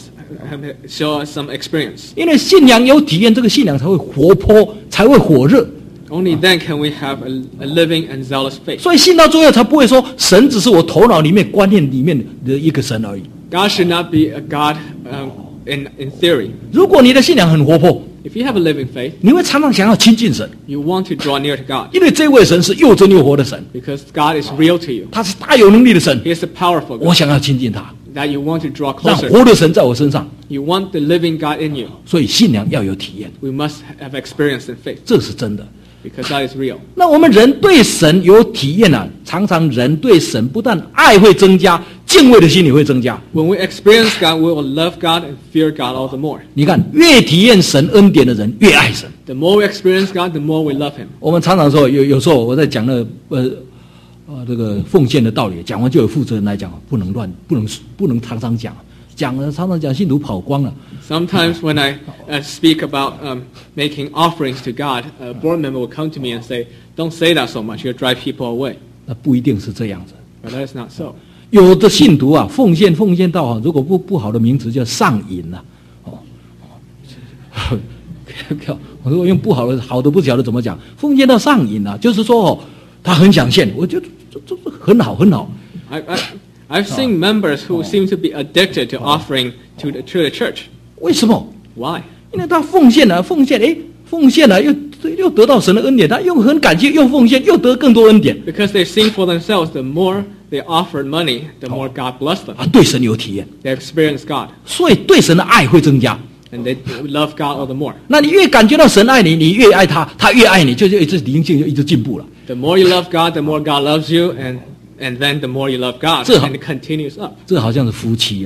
show us some experience. 因为信仰有体验，这个信仰才会活泼，才会火热。 Only then can we have a, a living and zealous faith. 所以信到最后，才不会说神只是我头脑里面观念里面的一个神而已。 God should not be a God um, in, in theory. 如果你的信仰很活泼， If you have a living faith, 你会常常想要亲近神， you want to draw near to God 因为这位神是又真又活的神， because God is real to you. 他是大有能力的神， He is a powerful 我 God 想要亲近他， that you want to draw 让 closer. 活的神在我身上。 You want the living God in you. 所以信仰要有体验， We must have experience in faith 这是真的。 because that is real. 那我们人对神有体验啊，常常人对神不但爱会增加，敬畏的心也会增加。 When we experience God, we will love God and fear God all the more. 你看，越体验神恩典的人，越爱神。 The more we experience God, the more we love Him. 我们常常说，有有时候我在讲那个呃呃这个奉献的道理，讲完就有负责人来讲，不能乱，不能不能常常讲，讲了常常讲，信徒跑光了。 Sometimes when I uh, speak about um, making offerings to God, a board member will come to me and say, "Don't say that so much. You'll drive people away." 那不一定是这样子。 But that is not so. 有的信徒啊，奉献奉献到啊，如果不不好的名词叫上瘾了、啊，哦，我如果用不好的好的不晓得怎么讲，奉献到上瘾了、啊，就是说哦，他很想献，我觉得这这这很好很好。 I, I, I've seen members who seem to be addicted to offering to the, to the church. 为什么？ Why? 因为他奉献了，奉献，哎，奉献了，又又得到神的恩典，他又很感谢，又奉献，又得更多恩典 Because they've seen for themselves, the more they offered money, the more God blessed them. 啊，对神有体验， They experience God, 所以对神的爱会增加。 and they love God all the more. 那你越感觉到神爱你，你越爱他，他越爱你，就就一直灵性就一直进步了。 The more you love God, the more God loves you, and, and then the more you love God, 这好。 and it continues up. 这好像是夫妻啊，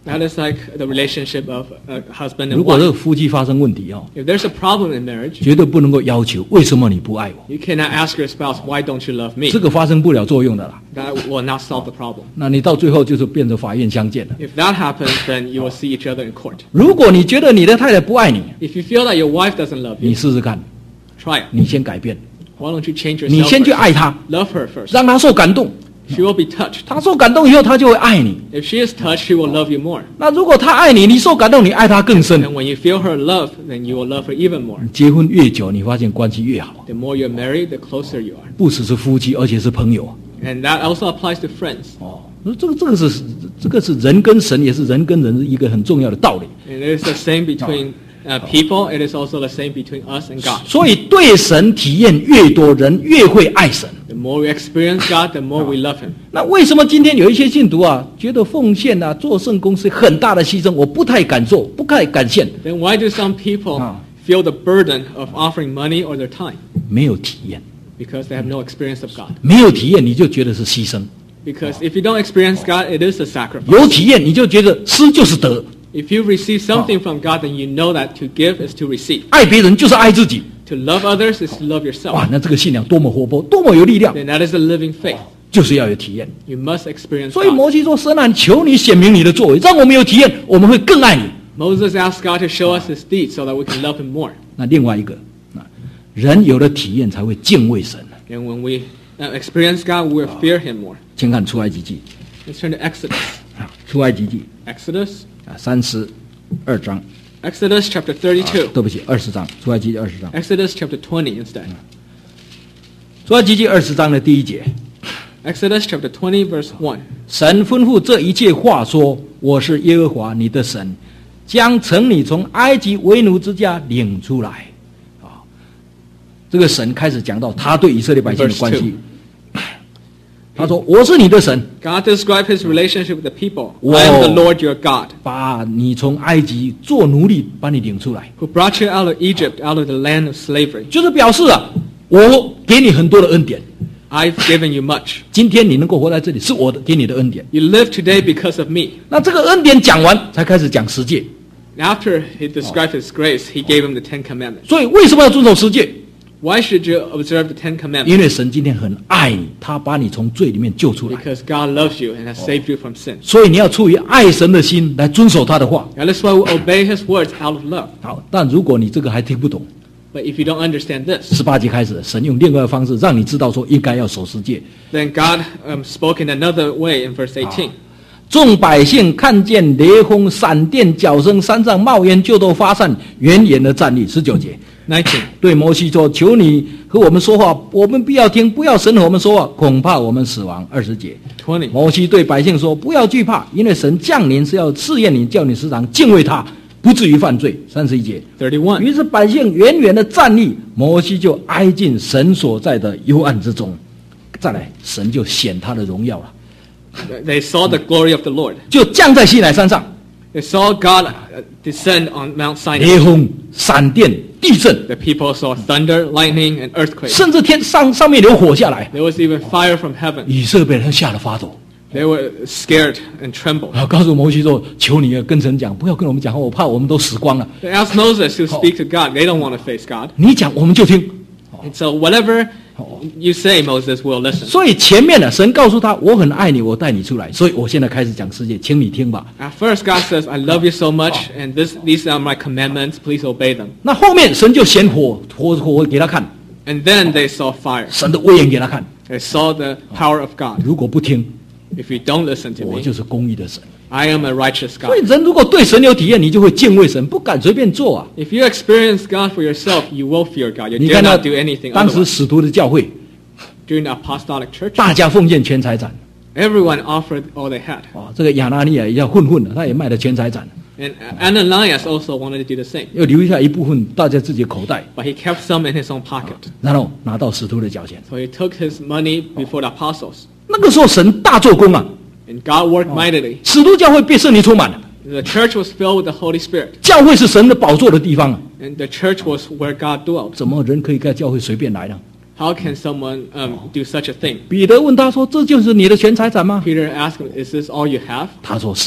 That is like the relationship of a husband 如 and 果这个 wife. 夫妻发生问题哦， If there's a problem in marriage, 绝对不能够要求为什么你不爱我， you cannot ask your spouse, why don't you love me? 这个发生不了作用的啦。 That will not solve the problem. 那你到最后就是变成法院相见了。 If that happens, then you will see each other in court. 如果你觉得你的太太不爱你， If you feel that your wife doesn't love 你 you, 试试看， try it. 你先改变， Why don't you change 你 yourself 先去 first? 爱她， Love her first. 让她受感动。 She will be touched. 她受感动以后，她就会爱你。 If she is touched, she will love you more. 那如果她爱你，你受感动，你爱她更深。 And when you feel her love, then you will love her even more. 结婚越久，你发现关系越好， The more you're married, the closer you are. 不只是夫妻，而且是朋友。 And that also applies to friends. 哦，这个这个是这个是人跟神，也是人跟人一个很重要的道理。 And it is the same between uh, people. It is also the same between us and God. 所以对神体验越多，人越会爱神。 The more we experience God, the more we love Him. 那为什么今天有一些信徒啊，觉得奉献啊、做圣工是很大的牺牲，我不太敢做，不太敢献， Then why do some people Ah. feel the burden of offering money or their time? 没有体验， Because they have no experience of God. 没有体验你就觉得是牺牲， Because if you don't experience God, it is a sacrifice. 有体验你就觉得施就是得， If you receive something from God, then you know that to give is to receive. 爱别人就是爱自己。 To love others is to love 哇 yourself.， 那这个信仰多么活泼，多么有力量， Then that is a living faith. 就是要有体验。 You must experience 所以 God. 摩西说：“神啊，求你显明你的作为，让我们有体验，我们会更爱你。” Moses asked God to show us His deeds so that we can love Him more. 那另外一个，啊，人有了体验才会敬畏神。 And when we uh, experience God, we will fear Him more. 先看出埃及记， Let's turn to Exodus. 啊，出埃及记 Exodus. 啊，三十二章， Exodus chapter 啊 thirty-two. 对不起，二十章，出埃及记二十章， Exodus chapter twenty instead. 出埃及记二十章的第一节， Exodus chapter twenty verse one. 神吩咐这一切话说：“我是耶和华你的神，将曾你从埃及为奴之家领出来。”啊，这个神开始讲到他对以色列百姓的关系。他说：“我是你的神， God described His relationship with the people. Whoa. I am the Lord your God, 把你从埃及做奴隶，把你领出来， who brought you out of Egypt, out of the land of slavery. 就是表示啊，我给你很多的恩典。 I've given you much. 今天你能够活在这里，是我的给你的恩典。 You live today because of me. 那这个恩典讲完，才开始讲十诫。 After He described His grace, He gave him the Ten Commandments. 所以为什么要遵守十诫？ Why should you observe the Ten 因 Commandments? 为神今天很爱你，他把你从罪里面救出来， Because God loves you and has saved you from sin. 所以你要出于爱神的心来遵守他的话。 And that's why we obey His words out of love. 好，但如果你这个还听不懂， But if you don't understand this, 十八节开始，神用另外的方式让你知道说应该要守十诫。 then God um, spoke in another way in verse eighteen. 众百姓看见雷轰、闪电、角声，山上冒烟，就都发散，远远的站立。十九节， nineteen. 对摩西说：“求你和我们说话，我们不要听，不要神和我们说话，恐怕我们死亡。”二十节， twenty. 摩西对百姓说：“不要惧怕，因为神降临是要试验你，叫你时常敬畏他，不至于犯罪。”三十一节， thirty-one. 于是百姓远远的站立，摩西就挨进神所在的幽暗之中。再来，神就显他的荣耀了， They saw the glory of the Lord. 就降在西乃山上， They saw God uh, descend on Mount 雷 Sinai. 轰、闪电、地震， The people saw thunder, lightning, and earthquake. 甚至天上上面流火下来， There was even fire from heaven. 以色列人吓得发抖。 They were scared and trembled. 然后告诉摩西说：“求你跟神讲，不要跟我们讲话，我怕我们都死光了。 They asked Moses to speak to God. They don't want to face God. 你讲我们就听。 And so whatever you say, Moses will listen. 所以前面呢，神告诉他：我很爱你，我带你出来。所以我现在开始讲世界，请你听吧。 At first, God says, I love you so much, and this, these are my commandments. Please obey them. 那后面神就显火火火给他看， And then they saw fire. 神的威严给他看。 They saw the power of God. 如果不听， If you don't listen to 我 me, 就是公义的神。 I am a righteous 所以 God. 人如果对神有体验，你就会敬畏神，不敢随便做啊。 If you experience God for yourself, you will fear God. You 你 dare 看他 not do anything 当时 otherwise. 使徒的教会， During the apostolic church, 大家奉献全财产。 everyone offered all they had. 哦，这个亚拿尼亚也叫混混的，他也卖了全财产， And Ananias also wanted to do the same. 又留下一部分大家自己的口袋， But he kept some in his own pocket. 然后拿到使徒的脚前。 So he took his money before the apostles. 那个时候神大做工啊， And God worked mightily. 使徒教会被圣灵充满了， The church was filled with the Holy Spirit. 教会是神的宝座的地方啊， And the church was where God dwelt. 怎么人可以在教会随便来呢？ How can someone um, do such a thing? 彼得问他说：“这就是你的全财产吗 Peter asked him, Is this all you have? 他说：“是。”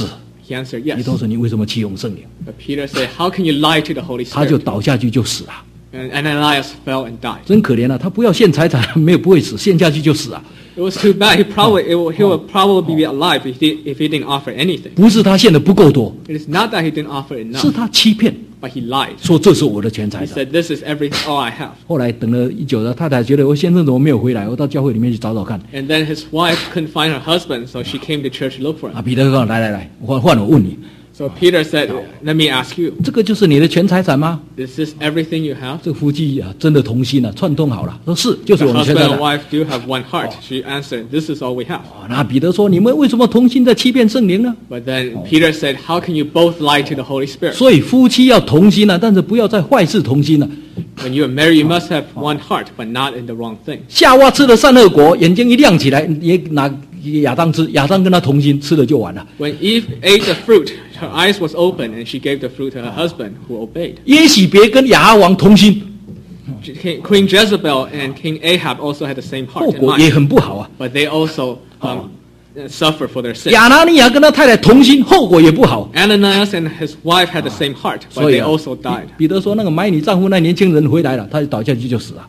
He answered 彼 yes. 得说：“你为什么欺哄圣灵 But Peter said, how can you lie to the Holy？” 他就 Spirit? 倒下去就死了， And Ananias fell and died. 真可怜啊！他不要献财产，没有不会死，献下去就死啊！ It was too bad. He probably it will, he would probably be alive if he if he didn't offer anything. 不是他献的不够多， It is not that he didn't offer 是 enough, 他欺骗， but he lied. 说这是我的全财 He 产。 said, "This is every all I have." 后来等了一久了，太太觉得我先生怎么没有回来？我到教会里面去找找看。 And then his wife couldn't find her husband, so she came to church to look for 啊， him. 彼得说：“来来来，换换我问你， So Peter said, "Let me ask you, 这个就是你的全财产吗？” is this everything you have? 这夫妻啊，真的同心啊，串通好了，说是，就是 The 我们全 husband 财 and 产。 wife do have one heart. She answered, "This is all we have." 哦那彼得说：“你们为什么同心在欺骗圣灵呢 But then Peter said, "How can you both lie to the Holy？” Spirit? 所以夫妻要同心啊，但是不要在坏事同心啊。 When you are married, you must have one heart, but not in the wrong thing. 夏娃吃了善恶果，眼睛一亮起来，也拿亚当吃，亚当跟他同心，吃了就完了。 When Eve ate the fruit, her eyes was open, and she gave the fruit to her husband, who obeyed. 耶洗别跟亚哈王同心， King- Queen Jezebel and King Ahab also had the same 后 heart and 果也 mind, 很不好啊。 but they also um, uh, suffer for their sin. 亚拿尼亚跟他太太同心，后果也不好。 Ananias and his wife had the same heart, but 所以 they 啊 also died. 彼得说：“那个买你丈夫那年轻人回来了，他就倒下去就死了。”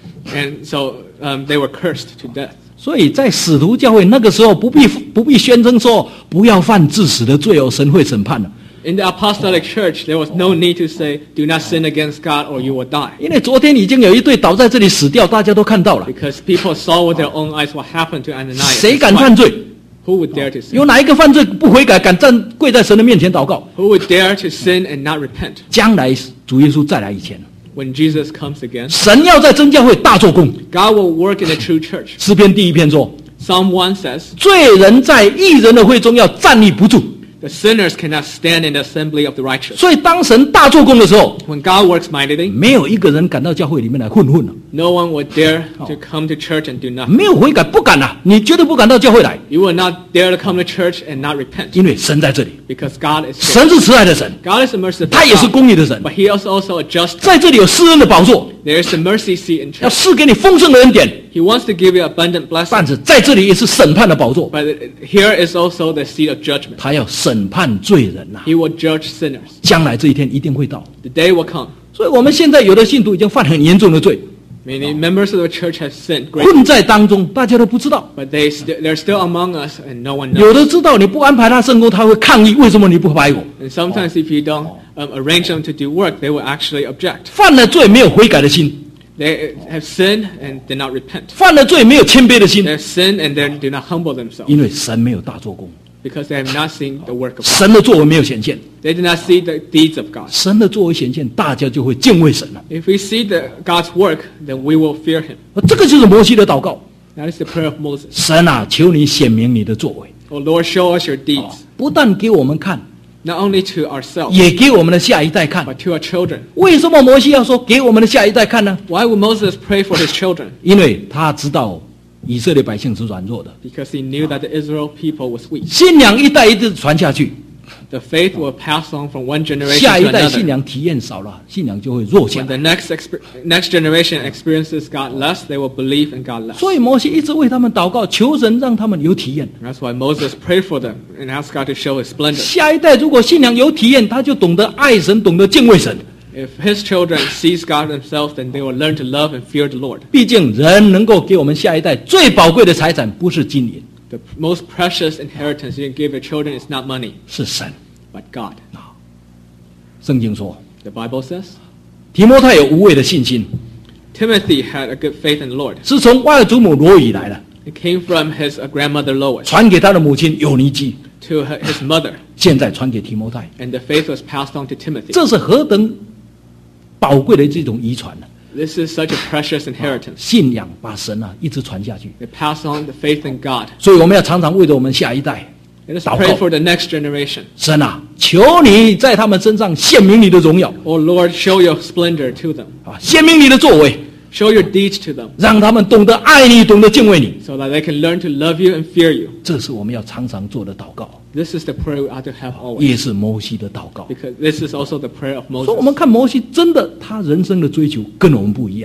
And so um, they were cursed to death. 所以在使徒教会那个时候，不必不必宣称说不要犯致死的罪哦，神会审判的。 In the apostolic church, there was no need to say, "Do not sin against God, or you will die," 因为昨天已经有一对倒在这里死掉，大家都看到了。 because people saw with their own eyes what happened to Ananias. 谁 and 敢 his 犯 wife. 罪？ Who would dare to sin? 有哪一个犯罪不悔改，敢站跪在神的面前祷告？ Who would dare to sin and not repent 将来主耶稣再来以前， when Jesus comes again? 神要在真教会大做工。 God will work in the true church. 诗篇第一篇说： Psalm one says, 罪人在义人的会中要站立不住。 "The sinners cannot stand in the assembly of the righteous." 所以当神大做工的时候， When God works mightily, 没有一个人敢到教会里面来混混了、 no one would dare to come to church and do nothing. 没有悔改不敢啊，你绝对不敢到教会来， You will not dare to come to church and not repent, 因为神在这里， because God is 神是慈爱的神， God is a merciful 他也是 God, 公义的神， but He is also a just. 在这里有施恩的宝座， There is a mercy seat in 要 church. 赐给你丰盛的恩典， He wants to give you abundant 但 blessings, 是在这里也是审判的宝座， but here is also the seat of judgment. 他要审判罪人呐、 He will judge sinners. 将来这一天一定会到。 The day will come. 所以我们现在有的信徒已经犯很严重的罪， Many members of the church have sinned greatly, 困在当中，大家都不知道。 but they st- they're still among us, and no one 有 knows. 的知道你不安排他圣工，他会抗议，为什么你不排我？ And sometimes, if you don't um, arrange them to do work, they will actually object. 犯了罪没有悔改的心， They have sinned and did not repent. 犯了罪没有谦卑的心 They，have sinned and they do not humble themselves 因为神没有大做工， because they have not seen the work of God. 神的作为没有显现， They did not see the deeds of God. 神的作为显现，大家就会敬畏神了。 If we see the, God's work, then we will fear Him. 这个就是摩西的祷告。 That is the prayer of Moses. 神啊，求你显明你的作为， Oh Lord, show us your deeds, 不但给我们看， not only to ourselves, 也给我们的下一代看。 but to our children. 为什么摩西要说给我们的下一代看呢？ Why would Moses pray for his children? 因为他知道以色列百姓是软弱的， Because he knew that the Israel people was weak. 信仰一代一代传下去， The faith will pass on from one generation 下 to 一代信 another. 仰体验少了，信仰就会弱下 When the 来。 next exper- next generation experiences God less, they will believe in God less. 所以摩西一直为他们祷告，求神让他们有体验。 And that's why Moses prayed for them and asked God to show His splendor. 下一代如果信仰有体验，他就懂得爱神，懂得敬畏神。 If his children sees God themselves, then they will learn to love and fear the Lord. 毕竟人能够给我们下一代最宝贵的财产，不是金银， The most precious inheritance you can give your children is not money, 是神。 but God. 圣经说， The Bible says 提摩太有无畏的信心， Timothy had a good faith in the Lord. 是从外祖母罗以来的， It came from his uh, grandmother Lois 传给他的母亲有尼基， to her, his mother, 现在传给提摩太。 and the faith was passed on to Timothy. 这是何等宝贵的这种遗传呢、 This is such a precious inheritance. 信仰把神啊一直传下去， They pass on the faith in God. 所以我们要常常为着我们下一代 Let us 祷 pray 告。 for the next generation. 神啊，求你在他们身上显明你的荣耀 Oh Lord, show your splendor to them. 啊，显明你的作为， Show your deeds to them 让他们懂得爱你，懂得敬畏你。 so that they can learn to love you and fear you. 这是我们要常常做的祷告， This is the prayer we ought to have always. 也是摩西的祷告。 Because this is also the prayer of 所以我 Moses. 们看摩西，真的他人生的追求跟我们不一样。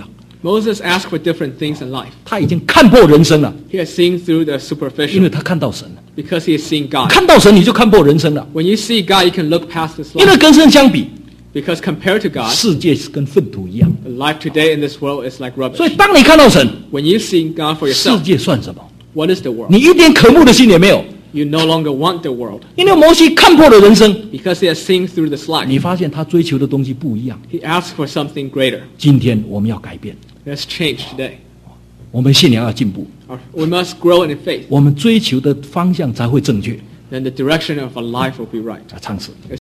Moses asked for different things in life. 他已经看破人生了， He has seen through the 因为 superficial 他看到神了。 because he has seen God. 看到神你就看破人生了， When you see God, you can look past this 因为 life. 跟神相比， Because compared to God, 世界是跟粪土一样。 life today in this world is like 所以 rubbish. 当你看到神， When you see God for 世 yourself, 界算什么？ what is the world? 你一点渴慕的心也没有， You no longer want the world 因为摩西看破了人生。 because he has seen through this life. 你发现他追求的东西不一样。 He asks for something greater. 今天我们要改变， Let's change today. 我们信仰要进步， Or we must grow in faith. 我们追求的方向才会正确。 Then the direction of our life will be right. 啊，唱诗。